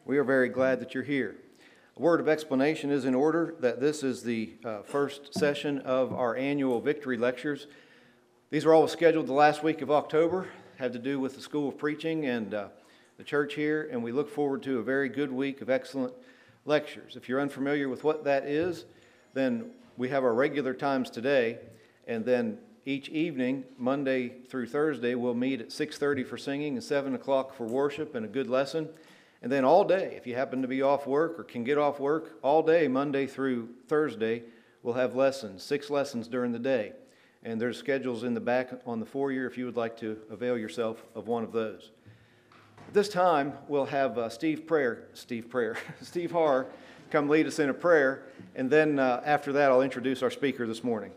We are very glad that you're here. A word of explanation is in order that this is the first session of our annual Victory Lectures. These are all scheduled the last week of October, have to do with the School of Preaching and the church here, and we look forward to a very good week of excellent lectures. If you're unfamiliar with what that is, then we have our regular times today, and then each evening, Monday through Thursday, we'll meet at 6:30 for singing and 7 o'clock for worship and a good lesson. And then all day, if you happen to be off work or can get off work, all day, Monday through Thursday, we'll have lessons, 6 lessons during the day. And there's schedules in the back on the foyer if you would like to avail yourself of one of those. At this time, we'll have Steve Harr come lead us in a prayer, and then after that, I'll introduce our speaker this morning.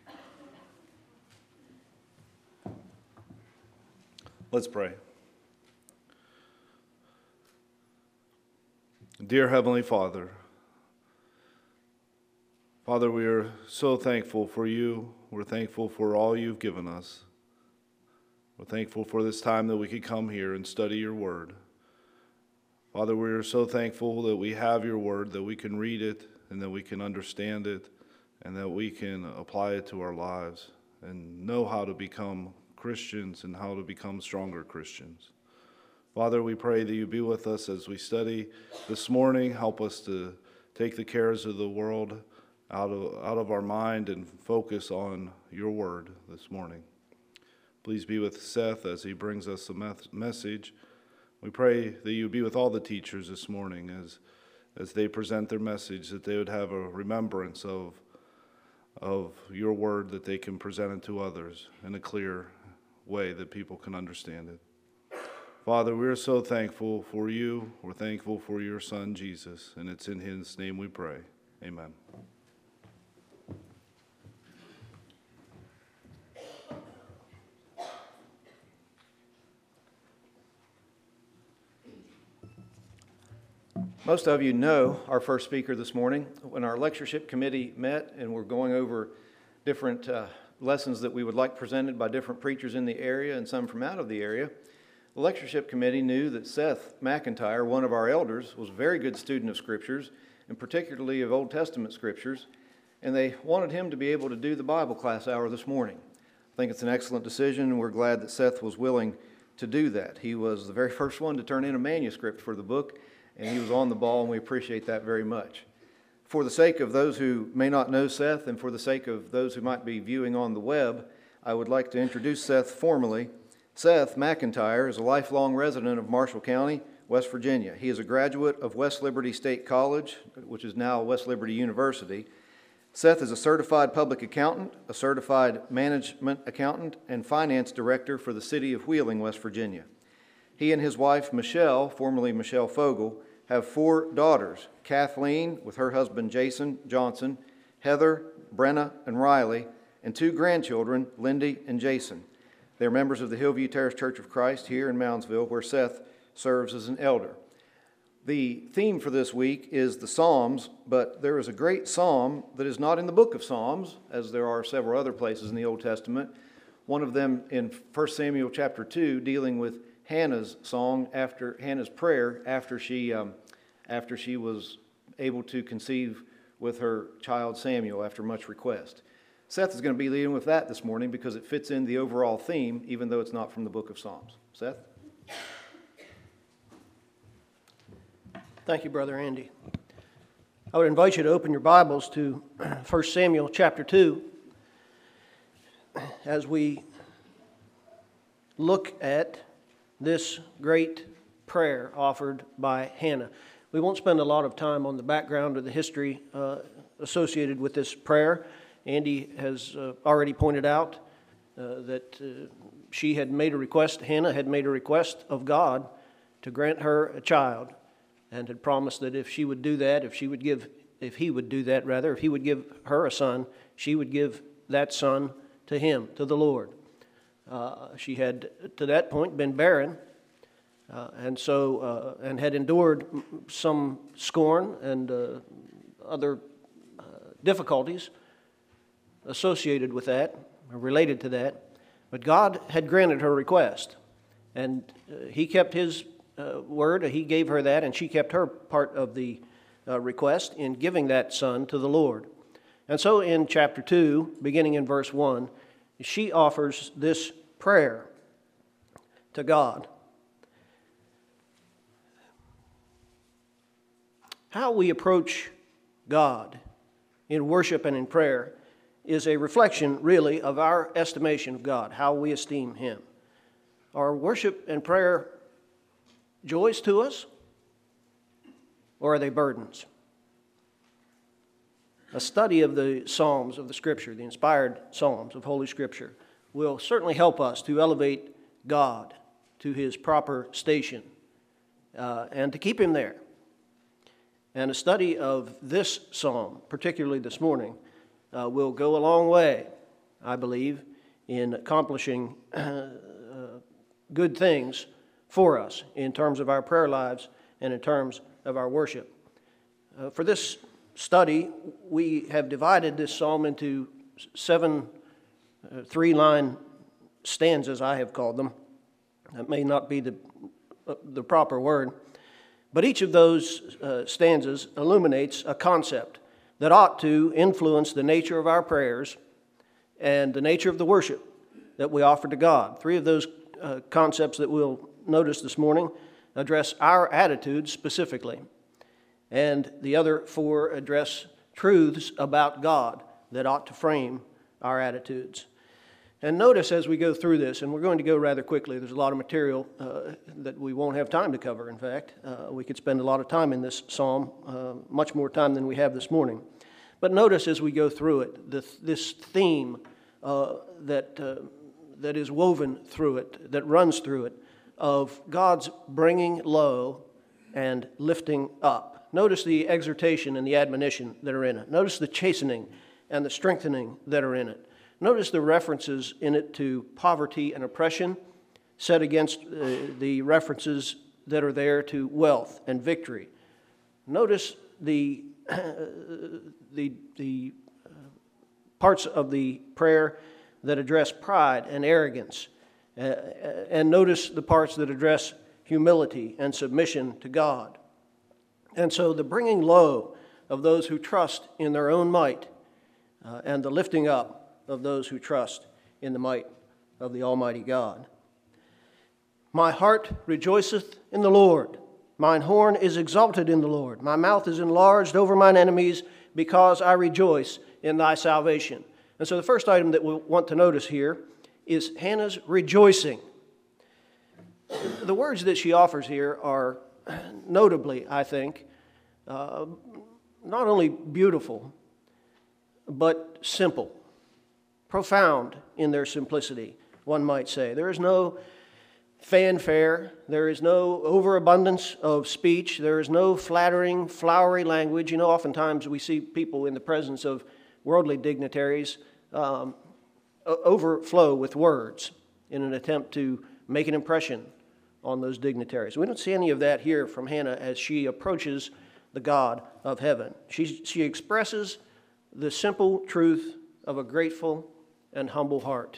Let's pray. Dear Heavenly Father, we are so thankful for you. We're thankful for all you've given us. We're thankful for this time that we could come here and study your word. Father, we are so thankful that we have your word, that we can read it and that we can understand it and that we can apply it to our lives and know how to become Christians and how to become stronger Christians. Father, we pray that you be with us as we study this morning. Help us to take the cares of the world out of our mind and focus on your word this morning. Please be with Seth as he brings us a message. We pray that you be with all the teachers this morning as they present their message, that they would have a remembrance of your word, that they can present it to others in a clear way that people can understand it. Father, we are so thankful for you. We're thankful for your Son, Jesus, and it's in his name we pray. Amen. Most of you know our first speaker this morning. When our lectureship committee met and we're going over different lessons that we would like presented by different preachers in the area and some from out of the area, the lectureship committee knew that Seth McIntyre, one of our elders, was a very good student of scriptures, and particularly of Old Testament scriptures, and they wanted him to be able to do the Bible class hour this morning. I think it's an excellent decision, and we're glad that Seth was willing to do that. He was the very first one to turn in a manuscript for the book, and he was on the ball, and we appreciate that very much. For the sake of those who may not know Seth, and for the sake of those who might be viewing on the web, I would like to introduce Seth formally. Seth McIntyre is a lifelong resident of Marshall County, West Virginia. He is a graduate of West Liberty State College, which is now West Liberty University. Seth is a certified public accountant, a certified management accountant, and finance director for the city of Wheeling, West Virginia. He and his wife, Michelle, formerly Michelle Fogel, have 4 daughters, Kathleen with her husband Jason Johnson, Heather, Brenna, and Riley, and 2 grandchildren, Lindy and Jason. They're members of the Hillview Terrace Church of Christ here in Moundsville, where Seth serves as an elder. The theme for this week is the Psalms, but there is a great psalm that is not in the book of Psalms, as there are several other places in the Old Testament. One of them in 1 Samuel chapter 2, dealing with Hannah's song after Hannah's prayer after she was able to conceive with her child Samuel after much request. Seth is going to be leading with that this morning because it fits in the overall theme, even though it's not from the book of Psalms. Seth? Thank you, Brother Andy. I would invite you to open your Bibles to 1 Samuel chapter 2 as we look at this great prayer offered by Hannah. We won't spend a lot of time on the background or the history associated with this prayer. Andy has already pointed out that she had made a request, Hannah had made a request of God to grant her a child, and had promised that if he would do that, if he would give her a son, she would give that son to him, to the Lord. She had, to that point, been barren, and had endured some scorn and other difficulties associated with that, or related to that. But God had granted her request, and he kept his word. He gave her that, and she kept her part of the request in giving that son to the Lord. And so in chapter 2, beginning in verse 1, she offers this prayer to God. How we approach God in worship and in prayer is a reflection, really, of our estimation of God, how we esteem Him. Are worship and prayer joys to us, or are they burdens? A study of the Psalms of the Scripture, the inspired Psalms of Holy Scripture, will certainly help us to elevate God to His proper station and to keep Him there. And a study of this psalm, particularly this morning, will go a long way, I believe, in accomplishing good things for us in terms of our prayer lives and in terms of our worship. For this study, we have divided this psalm into 7 three-line stanzas, I have called them. That may not be the proper word. But each of those stanzas illuminates a concept that ought to influence the nature of our prayers and the nature of the worship that we offer to God. 3 of those concepts that we'll notice this morning address our attitudes specifically, and the other 4 address truths about God that ought to frame our attitudes. And notice as we go through this, and we're going to go rather quickly, there's a lot of material that we won't have time to cover, in fact. We could spend a lot of time in this psalm, much more time than we have this morning. But notice as we go through it, this theme that is woven through it, that runs through it, of God's bringing low and lifting up. Notice the exhortation and the admonition that are in it. Notice the chastening and the strengthening that are in it. Notice the references in it to poverty and oppression set against the references that are there to wealth and victory. Notice the parts of the prayer that address pride and arrogance. And notice the parts that address humility and submission to God. And so the bringing low of those who trust in their own might and the lifting up of those who trust in the might of the Almighty God. My heart rejoiceth in the Lord. Mine horn is exalted in the Lord. My mouth is enlarged over mine enemies, because I rejoice in thy salvation. And so the first item that we want to notice here is Hannah's rejoicing. The words that she offers here are notably, I think, not only beautiful, but simple. Profound in their simplicity, one might say. There is no fanfare. There is no overabundance of speech. There is no flattering, flowery language. You know, oftentimes we see people in the presence of worldly dignitaries overflow with words in an attempt to make an impression on those dignitaries. We don't see any of that here from Hannah as she approaches the God of heaven. She expresses the simple truth of a grateful and humble heart.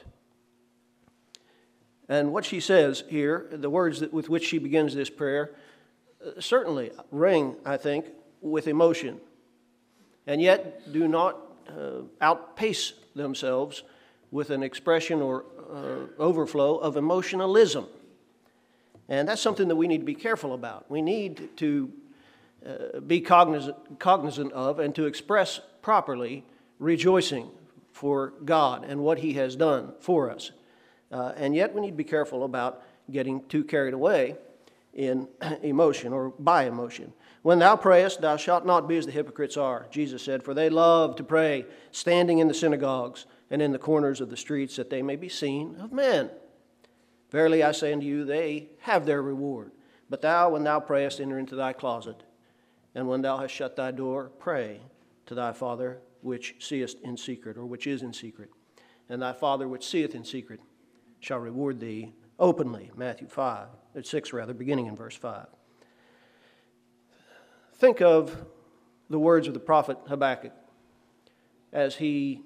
And what she says here, the words with which she begins this prayer, certainly ring, I think, with emotion, and yet do not outpace themselves with an expression or overflow of emotionalism. And that's something that we need to be careful about. We need to be cognizant of and to express properly rejoicing for God and what He has done for us. And yet we need to be careful about getting too carried away in emotion or by emotion. When thou prayest, thou shalt not be as the hypocrites are, Jesus said, for they love to pray, standing in the synagogues and in the corners of the streets, that they may be seen of men. Verily I say unto you, they have their reward. But thou, when thou prayest, enter into thy closet, and when thou hast shut thy door, pray to thy Father which seest in secret, or which is in secret. And thy Father which seeth in secret shall reward thee openly. Matthew 6, beginning in verse 5. Think of the words of the prophet Habakkuk as he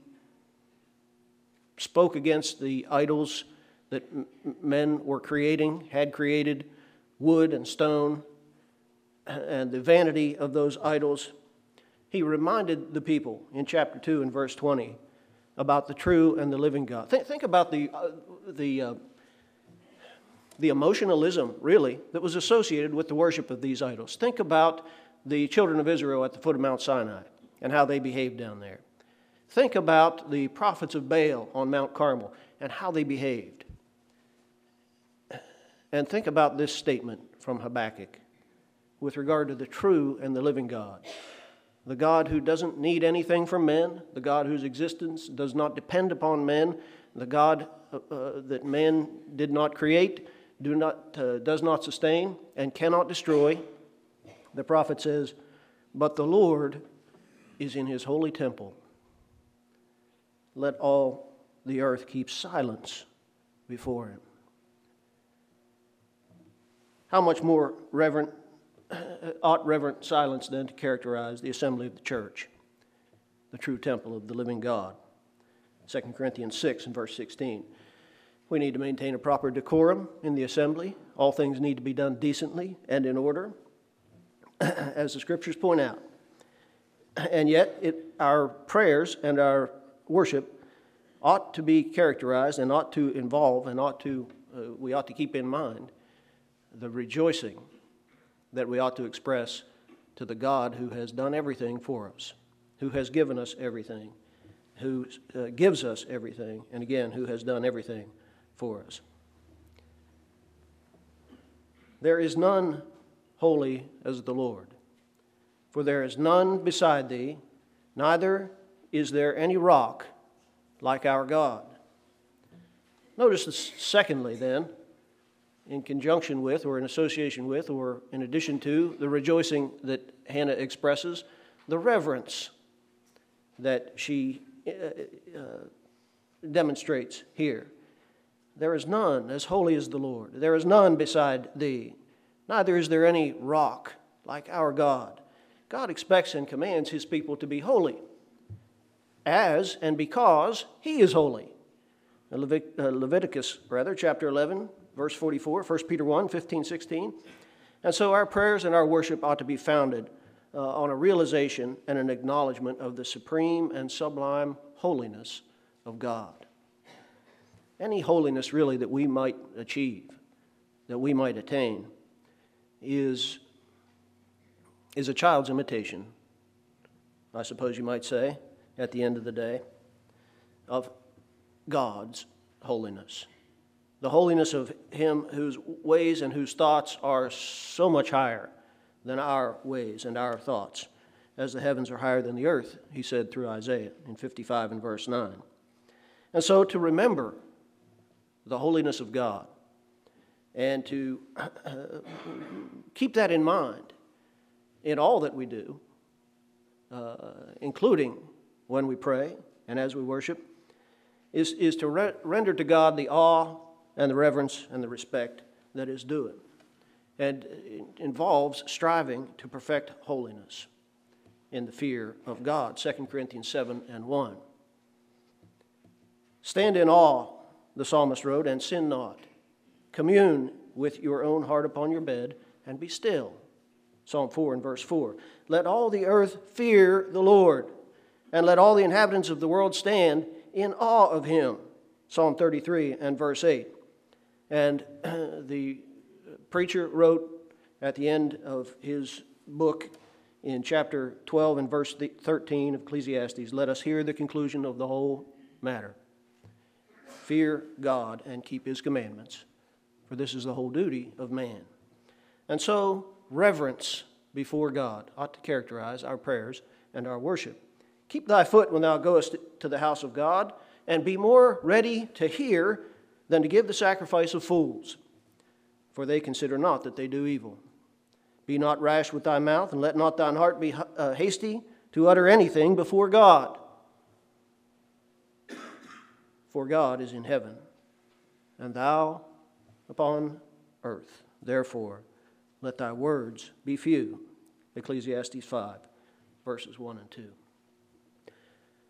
spoke against the idols that men were creating, had created wood and stone and the vanity of those idols, he reminded the people in chapter 2 and verse 20 about the true and the living God. Think about the emotionalism, really, that was associated with the worship of these idols. Think about the children of Israel at the foot of Mount Sinai and how they behaved down there. Think about the prophets of Baal on Mount Carmel and how they behaved. And think about this statement from Habakkuk with regard to the true and the living God. The God who doesn't need anything from men, the God whose existence does not depend upon men, the God that man did not create, does not sustain, and cannot destroy. The prophet says, "But the Lord is in his holy temple. Let all the earth keep silence before him." How much more ought reverent silence then to characterize the assembly of the church, the true temple of the living God? 2 Corinthians 6 and verse 16. We need to maintain a proper decorum in the assembly. All things need to be done decently and in order, as the scriptures point out. And yet, our prayers and our worship ought to be characterized and ought to involve and we ought to keep in mind the rejoicing that we ought to express to the God who has done everything for us, who has given us everything, who gives us everything, and again, who has done everything for us. There is none holy as the Lord, for there is none beside thee, neither is there any rock like our God. Notice this, secondly, then, in conjunction with, or in association with, or in addition to the rejoicing that Hannah expresses, the reverence that she demonstrates here. There is none as holy as the Lord. There is none beside thee. Neither is there any rock like our God. God expects and commands his people to be holy, as and because he is holy. Leviticus, chapter 11, verse 44, 1 Peter 1, 15, 16. And so our prayers and our worship ought to be founded on a realization and an acknowledgement of the supreme and sublime holiness of God. Any holiness, really, that we might achieve, that we might attain, is a child's imitation, I suppose you might say, at the end of the day, of God's holiness. The holiness of him whose ways and whose thoughts are so much higher than our ways and our thoughts, as the heavens are higher than the earth, he said through Isaiah in 55 and verse 9. And so to remember the holiness of God and to keep that in mind in all that we do, including when we pray and as we worship, is to render to God the awe and the reverence and the respect that is due him. And it involves striving to perfect holiness in the fear of God. 2 Corinthians 7 and 1. Stand in awe, the psalmist wrote, and sin not. Commune with your own heart upon your bed and be still. Psalm 4 and verse 4. Let all the earth fear the Lord, and let all the inhabitants of the world stand in awe of him. Psalm 33 and verse 8. And the preacher wrote at the end of his book in chapter 12 and verse 13 of Ecclesiastes, let us hear the conclusion of the whole matter. Fear God and keep his commandments, for this is the whole duty of man. And so, reverence before God ought to characterize our prayers and our worship. Keep thy foot when thou goest to the house of God, and be more ready to hear than to give the sacrifice of fools, for they consider not that they do evil. Be not rash with thy mouth, and let not thine heart be hasty to utter anything before God. For God is in heaven, and thou upon earth. Therefore, let thy words be few. Ecclesiastes 5, verses 1 and 2.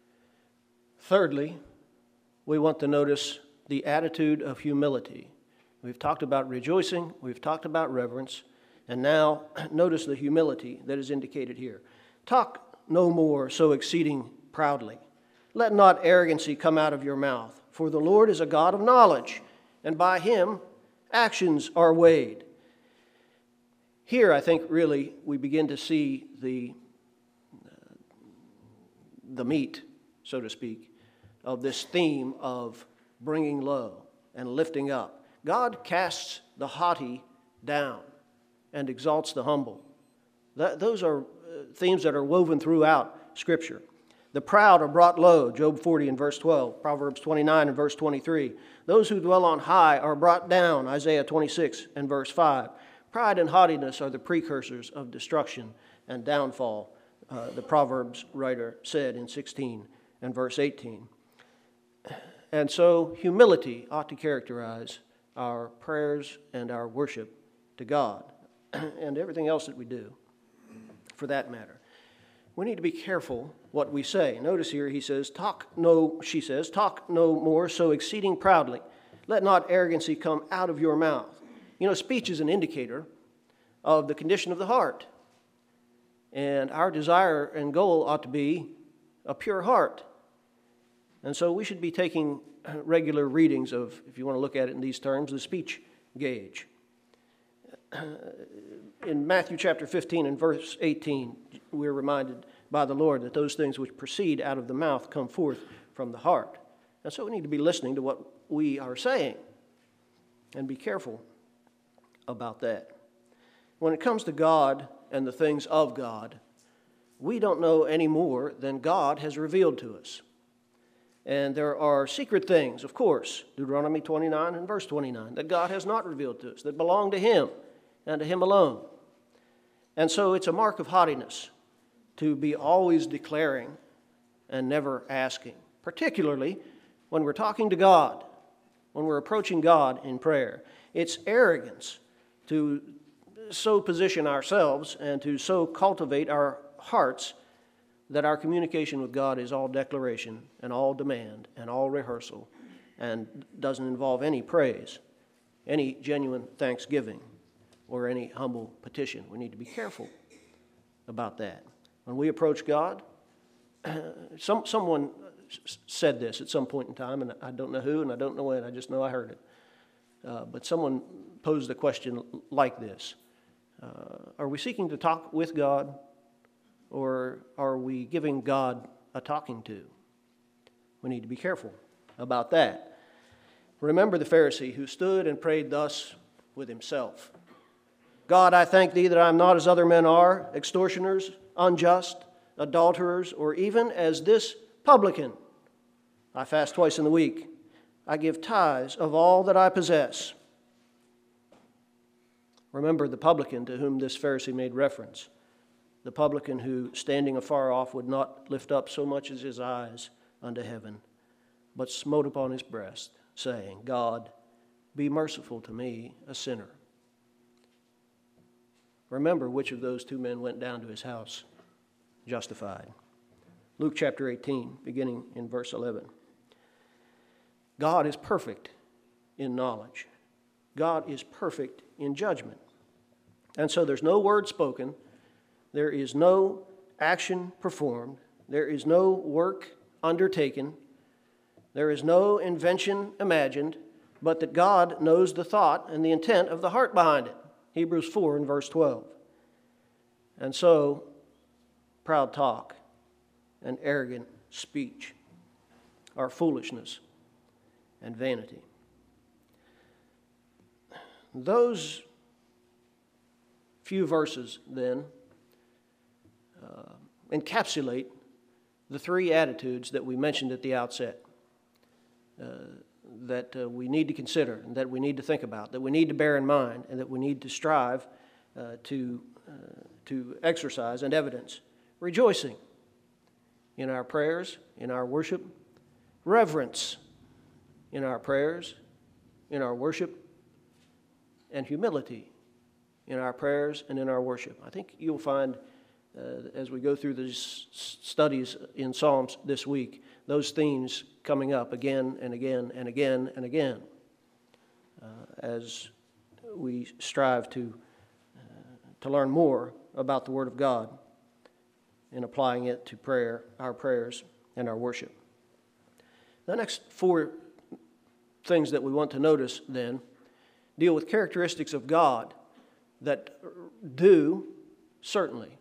Thirdly, we want to notice the attitude of humility We've talked about rejoicing, we've talked about reverence, and now notice the humility that is indicated here. Talk no more so exceeding proudly. Let not arrogancy come out of your mouth, for the Lord is a God of knowledge, and by him actions are weighed. Here, I think, really, we begin to see the meat, so to speak, of this theme of bringing low and lifting up. God casts the haughty down and exalts the humble. Those are themes that are woven throughout Scripture. The proud are brought low, Job 40 and verse 12, Proverbs 29 and verse 23. Those who dwell on high are brought down, Isaiah 26 and verse 5. Pride and haughtiness are the precursors of destruction and downfall, the Proverbs writer said in 16 and verse 18. And so humility ought to characterize our prayers and our worship to God and everything else that we do, for that matter. We need to be careful what we say. Notice here she says, talk no more so exceeding proudly. Let not arrogancy come out of your mouth. You know, speech is an indicator of the condition of the heart. And our desire and goal ought to be a pure heart. And so we should be taking regular readings of, if you want to look at it in these terms, the speech gauge. In Matthew chapter 15 and verse 18, we're reminded by the Lord that those things which proceed out of the mouth come forth from the heart. And so we need to be listening to what we are saying and be careful about that. When it comes to God and the things of God, we don't know any more than God has revealed to us. And there are secret things, of course, Deuteronomy 29 and verse 29, that God has not revealed to us, that belong to Him and to Him alone. And so it's a mark of haughtiness to be always declaring and never asking, particularly when we're talking to God, when we're approaching God in prayer. It's arrogance to so position ourselves and to so cultivate our hearts that our communication with God is all declaration and all demand and all rehearsal and doesn't involve any praise, any genuine thanksgiving, or any humble petition. We need to be careful about that. When we approach God, someone said this at some point in time, and I don't know who and I don't know when, I just know I heard it. But someone posed a question like this. Are we seeking to talk with God, or are we giving God a talking to? We need to be careful about that. Remember the Pharisee who stood and prayed thus with himself. God, I thank thee that I am not as other men are, extortioners, unjust, adulterers, or even as this publican. I fast twice in the week. I give tithes of all that I possess. Remember the publican to whom this Pharisee made reference. The publican who, standing afar off, would not lift up so much as his eyes unto heaven, but smote upon his breast, saying, God, be merciful to me, a sinner. Remember which of those two men went down to his house justified. Luke chapter 18, beginning in verse 11. God is perfect in knowledge. God is perfect in judgment. And so there's no word spoken, there is no action performed, there is no work undertaken, there is no invention imagined, but that God knows the thought and the intent of the heart behind it. Hebrews 4 and verse 12. And so, proud talk and arrogant speech are foolishness and vanity. Those few verses, then, encapsulate the three attitudes that we mentioned at the outset that we need to consider and that we need to think about, that we need to bear in mind, and that we need to strive to exercise and evidence. Rejoicing in our prayers, in our worship. Reverence in our prayers, in our worship. And humility in our prayers and in our worship. I think you'll find as we go through these studies in Psalms this week, those themes coming up again and again and again and again. as we strive to learn more about the Word of God and applying it to prayer, our prayers, and our worship. The next four things that we want to notice then deal with characteristics of God that do certainly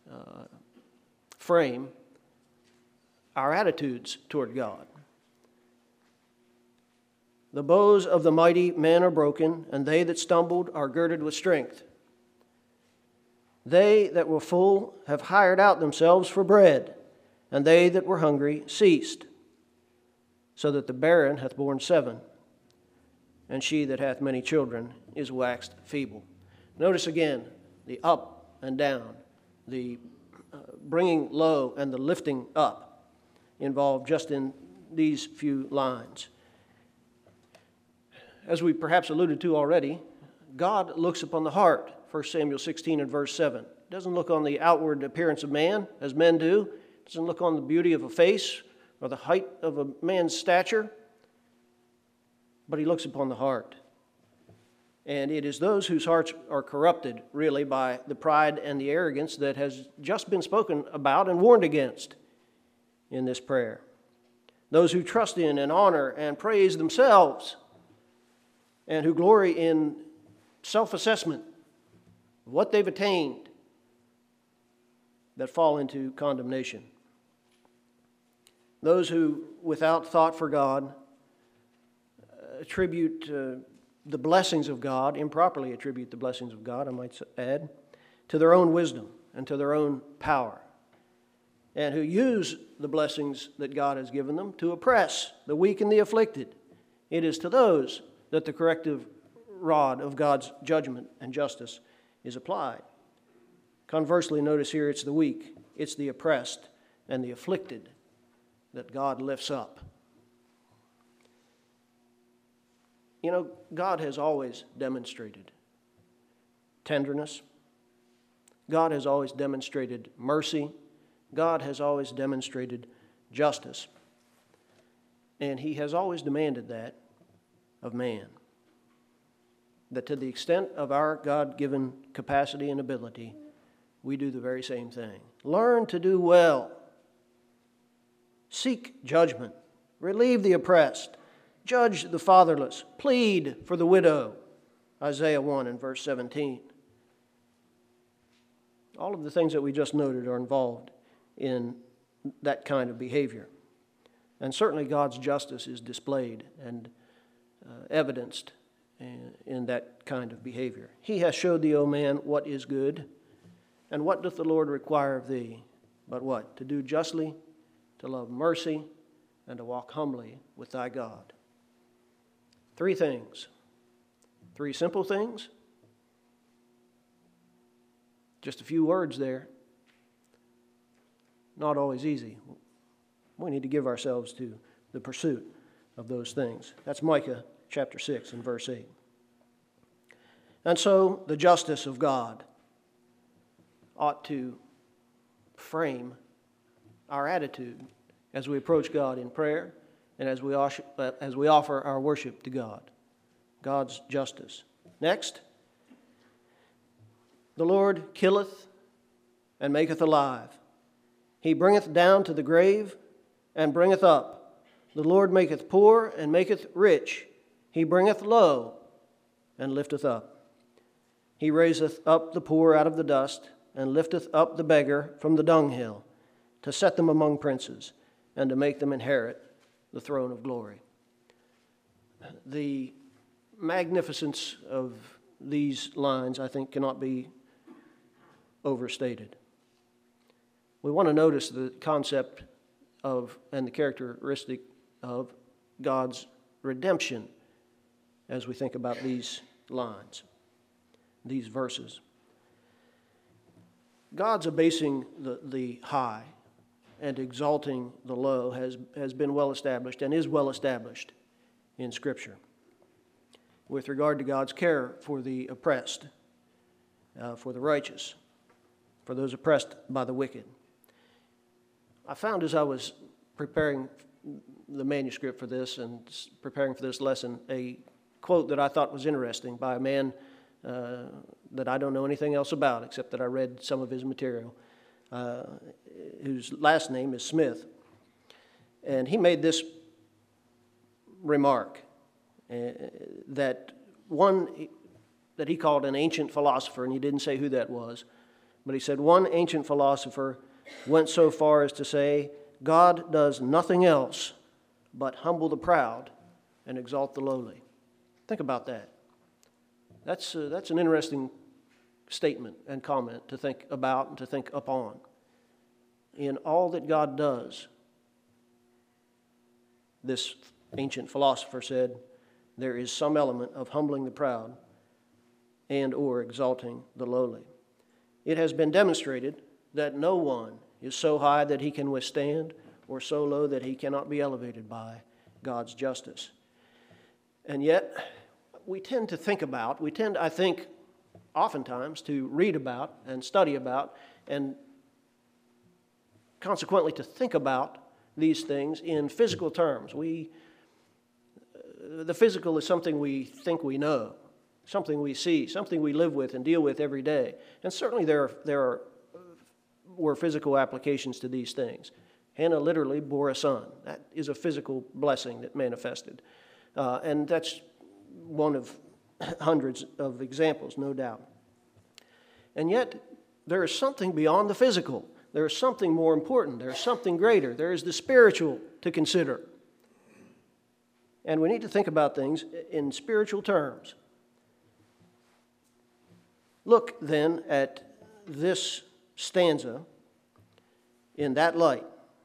frame our attitudes toward God. The bows of the mighty men are broken, and they that stumbled are girded with strength. They that were full have hired out themselves for bread, and they that were hungry ceased, so that the barren hath borne 7, and she that hath many children is waxed feeble. Notice again the up and down, the bringing low and the lifting up involved just in these few lines. As we perhaps alluded to already, God looks upon the heart, 1 Samuel 16 and verse 7. He doesn't look on the outward appearance of man, as men do. He doesn't look on the beauty of a face or the height of a man's stature, but he looks upon the heart. And it is those whose hearts are corrupted, really, by the pride and the arrogance that has just been spoken about and warned against in this prayer. Those who trust in and honor and praise themselves, and who glory in self-assessment of what they've attained, that fall into condemnation. Those who, without thought for God, attribute the blessings of God, improperly attribute the blessings of God, I might add, to their own wisdom and to their own power, and who use the blessings that God has given them to oppress the weak and the afflicted. It is to those that the corrective rod of God's judgment and justice is applied. Conversely, notice here it's the weak, it's the oppressed and the afflicted that God lifts up. You know, God has always demonstrated tenderness. God has always demonstrated mercy. God has always demonstrated justice. And He has always demanded that of man. That to the extent of our God-given capacity and ability, we do the very same thing. Learn to do well. Seek judgment. Relieve the oppressed. Judge the fatherless. Plead for the widow. Isaiah 1 and verse 17. All of the things that we just noted are involved in that kind of behavior. And certainly God's justice is displayed and evidenced in that kind of behavior. He has showed thee, O man, what is good, and what doth the Lord require of thee? But what? To do justly, to love mercy, and to walk humbly with thy God. 3 things. 3 simple things. Just a few words there. Not always easy. We need to give ourselves to the pursuit of those things. That's Micah chapter 6 and verse 8. And so the justice of God ought to frame our attitude as we approach God in prayer and as we offer our worship to God. God's justice. Next, the Lord killeth and maketh alive. He bringeth down to the grave and bringeth up. The Lord maketh poor and maketh rich. He bringeth low and lifteth up. He raiseth up the poor out of the dust and lifteth up the beggar from the dunghill, to set them among princes and to make them inherit the throne of glory. The magnificence of these lines, I think, cannot be overstated. We want to notice the concept of and the characteristic of God's redemption as we think about these lines, these verses. God's abasing the high and exalting the low has been well established and is well established in Scripture with regard to God's care for the oppressed, for the righteous, for those oppressed by the wicked. I found as I was preparing the manuscript for this and preparing for this lesson a quote that I thought was interesting by a man that I don't know anything else about except that I read some of his material, whose last name is Smith. And he made this remark that he called an ancient philosopher, and he didn't say who that was, but he said one ancient philosopher went so far as to say, God does nothing else but humble the proud and exalt the lowly. Think about that. That's an interesting statement and comment to think about and to think upon. In all that God does, this ancient philosopher said, there is some element of humbling the proud and or exalting the lowly. It has been demonstrated that no one is so high that he can withstand or so low that he cannot be elevated by God's justice. And yet, we tend, I think, oftentimes to read about and study about and consequently to think about these things in physical terms. The physical is something we think we know, something we see, something we live with and deal with every day. And certainly there were physical applications to these things. Hannah literally bore a son. That is a physical blessing that manifested. And that's one of hundreds of examples, no doubt. And yet, there is something beyond the physical. There is something more important. There is something greater. There is the spiritual to consider. And we need to think about things in spiritual terms. Look then at this stanza in that light,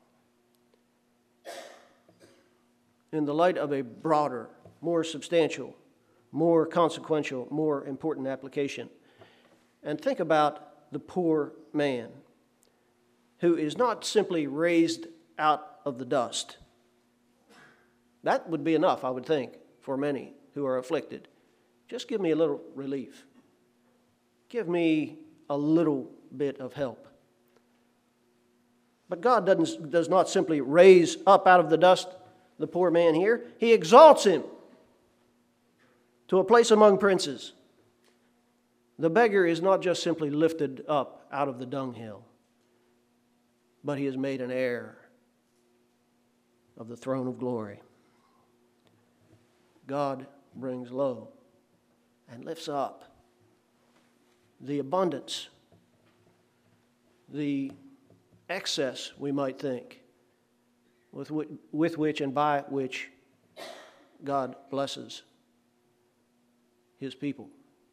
in the light of a broader, more substantial, more consequential, more important application. And think about the poor man who is not simply raised out of the dust. That would be enough, I would think, for many who are afflicted. Just give me a little relief. Give me a little bit of help. But God does not simply raise up out of the dust the poor man here. He exalts him to a place among princes. The beggar is not just simply lifted up out of the dunghill, but he is made an heir of the throne of glory. God brings low and lifts up. The abundance, the excess, we might think, with which and by which God blesses His people.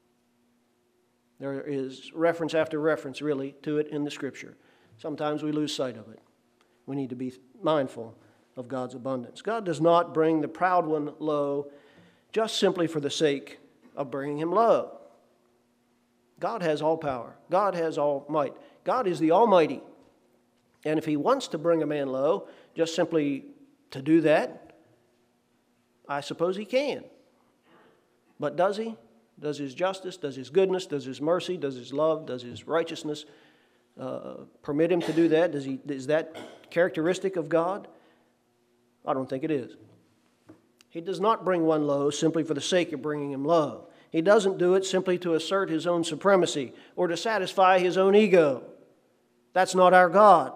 There is reference after reference, really, to it in the Scripture. Sometimes we lose sight of it. We need to be mindful of God's abundance. God does not bring the proud one low just simply for the sake of bringing him low. God has all power. God has all might. God is the Almighty. And if He wants to bring a man low, just simply to do that, I suppose He can. But does He? Does His justice, does His goodness, does His mercy, does His love, does His righteousness permit Him to do that? Is that characteristic of God? I don't think it is. He does not bring one low simply for the sake of bringing him low. He doesn't do it simply to assert His own supremacy or to satisfy His own ego. That's not our God.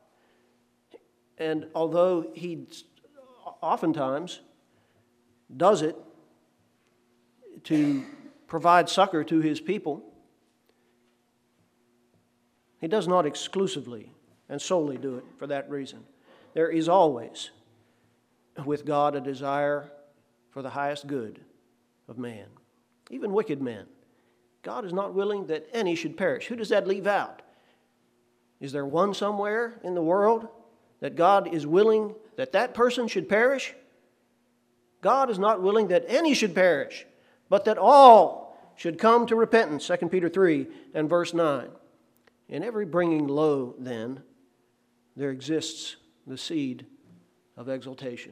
And although He oftentimes does it to provide succor to His people, He does not exclusively and solely do it for that reason. There is always, with God, a desire for the highest good of man, even wicked men. God is not willing that any should perish. Who does that leave out? Is there one somewhere in the world that God is willing that that person should perish? God is not willing that any should perish, but that all should come to repentance, 2 Peter 3 and verse 9. In every bringing low, then, there exists the seed of exaltation.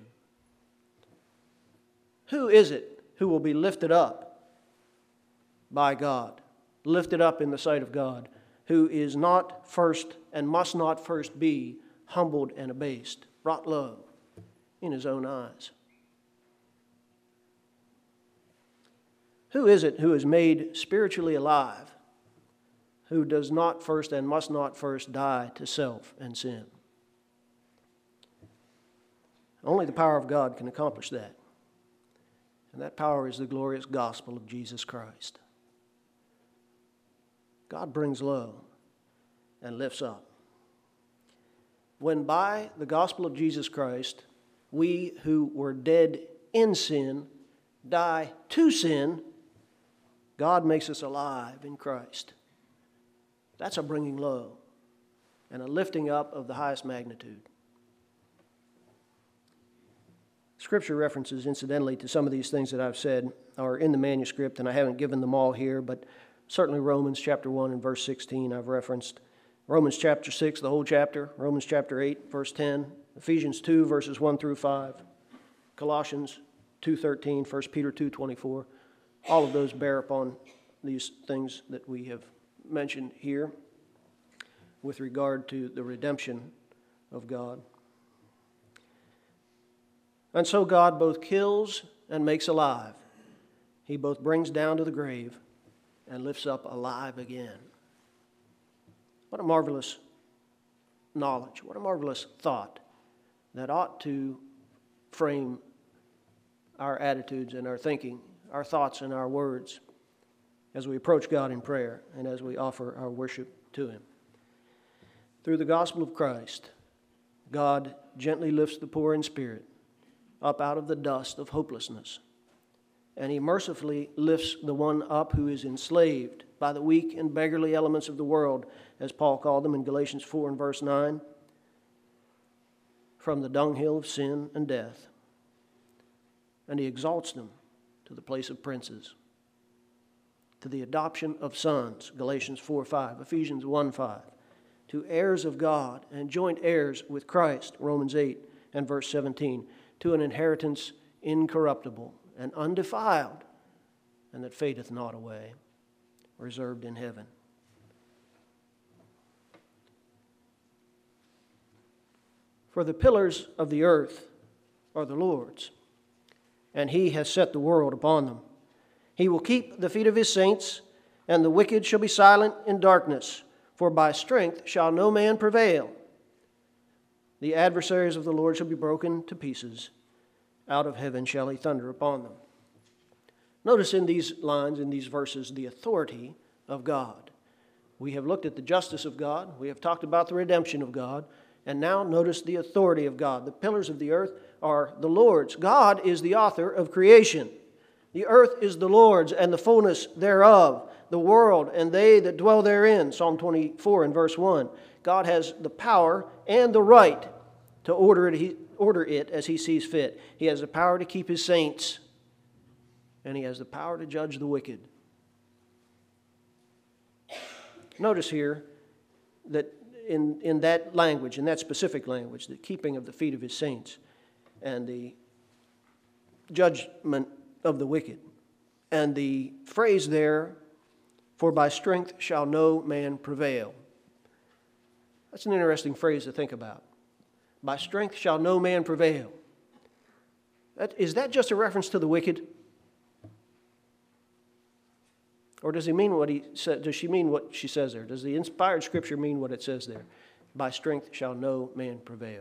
Who is it who will be lifted up by God, lifted up in the sight of God, who is not first and must not first be humbled and abased, brought low in his own eyes? Who is it who is made spiritually alive, who does not first and must not first die to self and sin? Only the power of God can accomplish that. And that power is the glorious gospel of Jesus Christ. God brings low and lifts up. When by the gospel of Jesus Christ, we who were dead in sin die to sin, God makes us alive in Christ. That's a bringing low and a lifting up of the highest magnitude. Scripture references, incidentally, to some of these things that I've said are in the manuscript, and I haven't given them all here, but certainly Romans chapter 1 and verse 16 I've referenced. Romans chapter 6, the whole chapter. Romans chapter 8, verse 10. Ephesians 2, verses 1 through 5. Colossians 2:13, 1 Peter 2:24. All of those bear upon these things that we have mentioned here with regard to the redemption of God. And so God both kills and makes alive. He both brings down to the grave and lifts up alive again. What a marvelous knowledge, what a marvelous thought that ought to frame our attitudes and our thinking, our thoughts and our words as we approach God in prayer and as we offer our worship to Him. Through the gospel of Christ, God gently lifts the poor in spirit up out of the dust of hopelessness, and He mercifully lifts the one up who is enslaved by the weak and beggarly elements of the world, as Paul called them in Galatians 4 and verse 9, from the dunghill of sin and death, and He exalts them to the place of princes, to the adoption of sons, Galatians 4:5, Ephesians 1:5, to heirs of God and joint heirs with Christ, Romans 8 and verse 17, to an inheritance incorruptible and undefiled, and that fadeth not away, reserved in heaven. For the pillars of the earth are the Lord's, and He has set the world upon them. He will keep the feet of His saints, and the wicked shall be silent in darkness, for by strength shall no man prevail. The adversaries of the Lord shall be broken to pieces. Out of heaven shall He thunder upon them. Notice in these lines, in these verses, the authority of God. We have looked at the justice of God. We have talked about the redemption of God. And now notice the authority of God. The pillars of the earth are the Lord's. God is the author of creation. The earth is the Lord's and the fullness thereof, the world and they that dwell therein. Psalm 24 and verse 1. God has the power and the right to order it as He sees fit. He has the power to keep His saints, and He has the power to judge the wicked. Notice here that in that language, in that specific language, the keeping of the feet of His saints and the judgment of the wicked. And the phrase there, for by strength shall no man prevail. That's an interesting phrase to think about. By strength shall no man prevail. Is that just a reference to the wicked? Or does he mean what he said? Does she mean what she says there? Does the inspired Scripture mean what it says there? By strength shall no man prevail.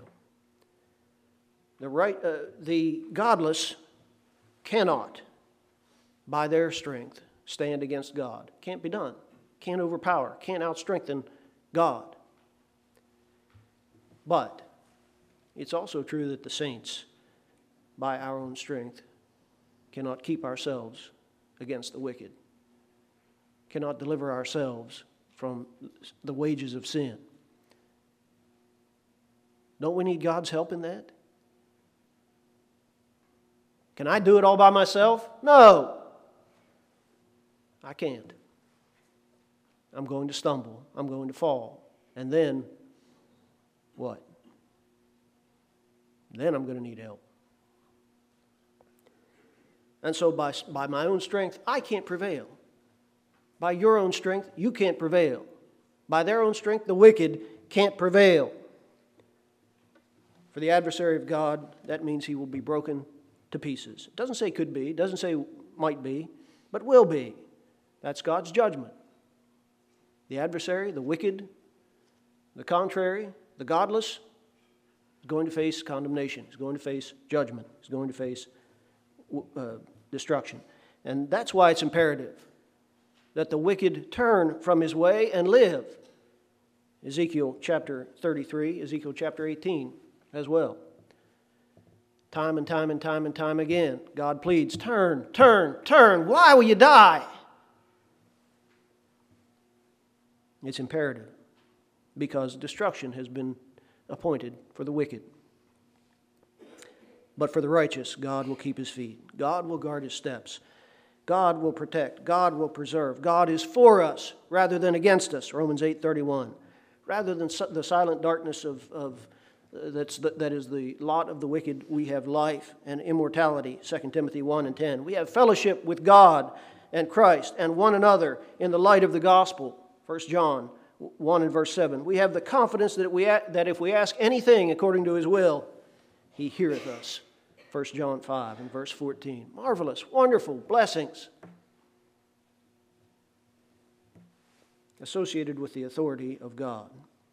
The godless cannot, by their strength, stand against God. Can't be done. Can't overpower. Can't outstrengthen God. But it's also true that the saints, by our own strength, cannot keep ourselves against the wicked. Cannot deliver ourselves from the wages of sin. Don't we need God's help in that? Can I do it all by myself? No. I can't. I'm going to stumble. I'm going to fall. And then, what? Then I'm going to need help. And so by my own strength, I can't prevail. By your own strength, you can't prevail. By their own strength, the wicked can't prevail. For the adversary of God, that means he will be broken to pieces. It doesn't say could be. It doesn't say might be. but will be. That's God's judgment. The adversary, the wicked, the contrary, the godless, is going to face condemnation. He's going to face judgment. He's going to face destruction. And that's why it's imperative that the wicked turn from his way and live. Ezekiel chapter 33, Ezekiel chapter 18 as well. Time and time and time and time again, God pleads, turn, turn, turn. Why will you die? It's imperative because destruction has been appointed for the wicked. But for the righteous, God will keep his feet. God will guard his steps. God will protect. God will preserve. God is for us rather than against us, Romans 8:31. Rather than the silent darkness that is the lot of the wicked, we have life and immortality, 2 Timothy 1:10. We have fellowship with God and Christ and one another in the light of the gospel, 1 John 1:7. We have the confidence that if we ask anything according to his will, he heareth us, 1 John 5:14. Marvelous, wonderful blessings associated with the authority of God.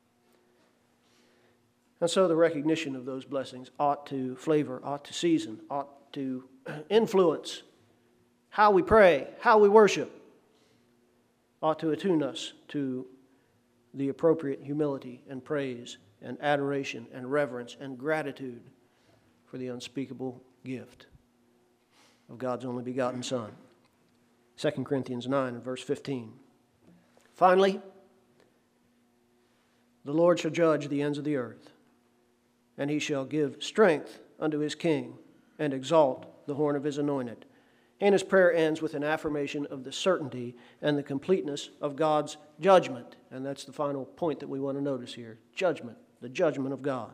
And so the recognition of those blessings ought to flavor, ought to season, ought to influence how we pray, how we worship, ought to attune us to the appropriate humility and praise and adoration and reverence and gratitude for the unspeakable gift of God's only begotten Son. 2 Corinthians 9:15. Finally, the Lord shall judge the ends of the earth, and he shall give strength unto his king, and exalt the horn of his anointed. And his prayer ends with an affirmation of the certainty and the completeness of God's judgment. And that's the final point that we want to notice here. Judgment, the judgment of God.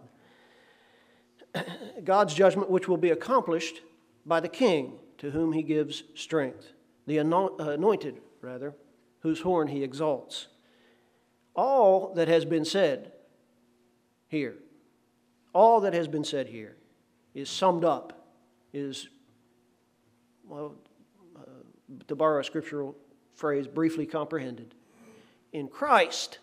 God's judgment which will be accomplished by the king to whom he gives strength. The anointed, whose horn he exalts. All that has been said here, is summed up, to borrow a scriptural phrase, briefly comprehended in Christ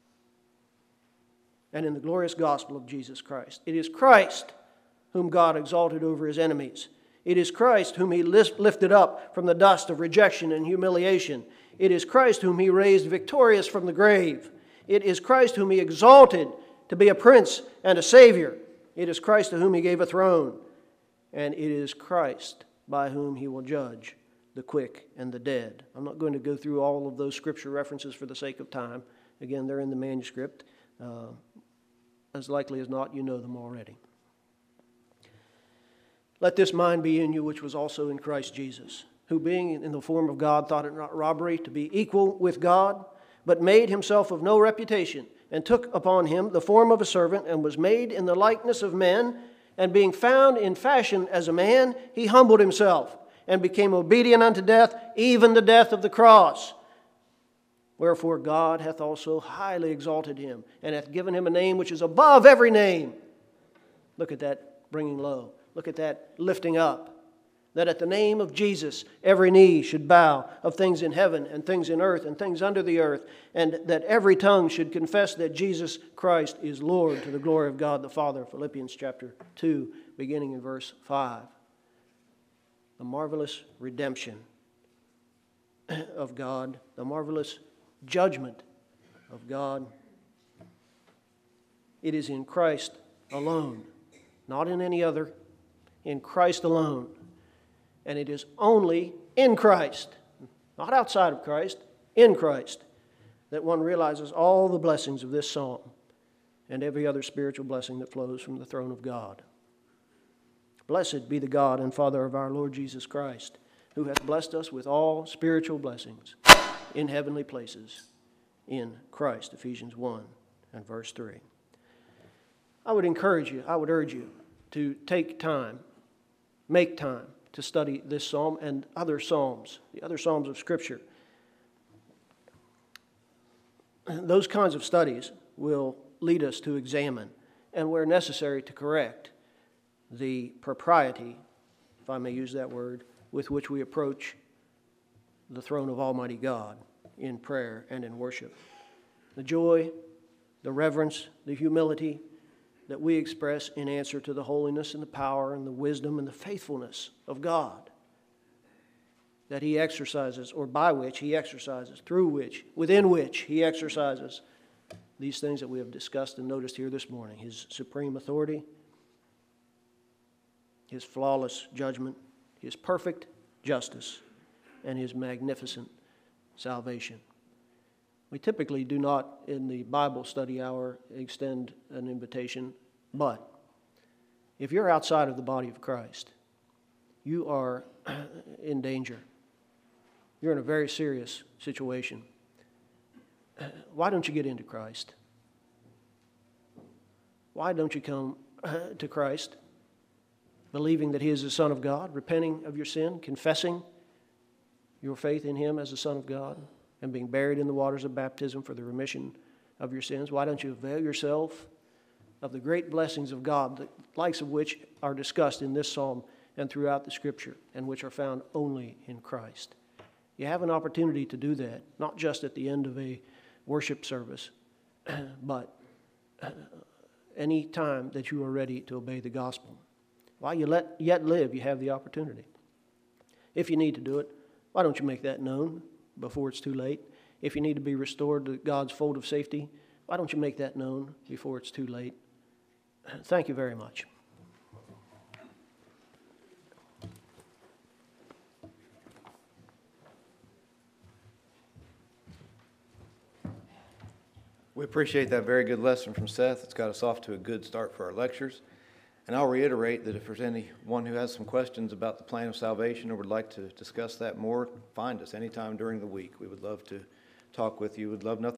and in the glorious gospel of Jesus Christ. It is Christ whom God exalted over his enemies. It is Christ whom he lifted up from the dust of rejection and humiliation. It is Christ whom he raised victorious from the grave. It is Christ whom he exalted to be a prince and a savior. It is Christ to whom he gave a throne. And it is Christ by whom he will judge the quick and the dead. I'm not going to go through all of those scripture references for the sake of time. Again, they're in the manuscript. As likely as not, you know them already. Let this mind be in you, which was also in Christ Jesus, who being in the form of God thought it not robbery to be equal with God, but made himself of no reputation, and took upon him the form of a servant, and was made in the likeness of men, and being found in fashion as a man, he humbled himself, and became obedient unto death, even the death of the cross. Wherefore God hath also highly exalted him, and hath given him a name which is above every name. Look at that bringing low. Look at that lifting up. That at the name of Jesus, every knee should bow, of things in heaven and things in earth and things under the earth, and that every tongue should confess that Jesus Christ is Lord, to the glory of God the Father. Philippians chapter 2, beginning in verse 5. The marvelous redemption of God, the marvelous judgment of God. It is in Christ alone, not in any other, in Christ alone. And it is only in Christ, not outside of Christ, in Christ, that one realizes all the blessings of this psalm and every other spiritual blessing that flows from the throne of God. Blessed be the God and Father of our Lord Jesus Christ, who hath blessed us with all spiritual blessings in heavenly places in Christ. Ephesians 1 and verse 3. I would urge you to take time, make time to study this psalm and other psalms, the other psalms of Scripture. Those kinds of studies will lead us to examine and, where necessary, to correct the propriety, if I may use that word, with which we approach the throne of Almighty God in prayer and in worship. The joy, the reverence, the humility that we express in answer to the holiness and the power and the wisdom and the faithfulness of God that He exercises, or by which He exercises, through which, within which He exercises these things that we have discussed and noticed here this morning: His supreme authority, His flawless judgment, His perfect justice, and His magnificent salvation. We typically do not, in the Bible study hour, extend an invitation, but if you're outside of the body of Christ, you are in danger. You're in a very serious situation. Why don't you get into Christ? Why don't you come to Christ, believing that He is the Son of God, repenting of your sin, confessing your faith in Him as the Son of God, and being buried in the waters of baptism for the remission of your sins? Why don't you avail yourself of the great blessings of God, the likes of which are discussed in this psalm and throughout the Scripture, and which are found only in Christ? You have an opportunity to do that, not just at the end of a worship service, but any time that you are ready to obey the gospel. While you yet live, you have the opportunity. If you need to do it, why don't you make that known before it's too late? If you need to be restored to God's fold of safety, why don't you make that known before it's too late? Thank you very much. We appreciate that very good lesson from Seth. It's got us off to a good start for our lectures. And I'll reiterate that if there's anyone who has some questions about the plan of salvation or would like to discuss that more, find us anytime during the week. We would love to talk with you. We'd love nothing